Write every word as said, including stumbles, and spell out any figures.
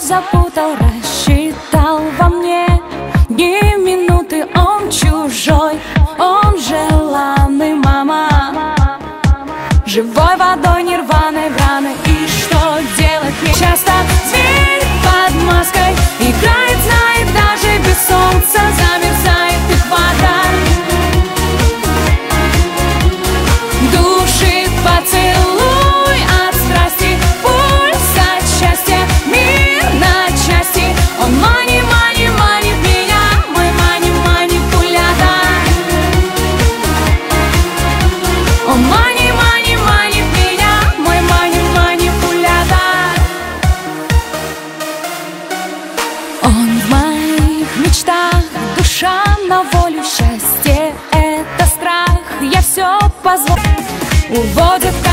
запутал, рассчитал во мне. Ни минуты он чужой, он желанный, мама. Живой водой, нирваной в раны. И что делать мне? Часто зверь под маской играет, знает, даже без солнца замерзает экватор. Душит поцелуй от страсти, пульс от счастья, мир на части. Он мани, мани, манит меня, мой мани-манипулятор. Он мани, мани, манит меня, мой мани-манипулятор. Он в моих мечтах, душа на волю, счастье — это страх. Я все позволю, уводит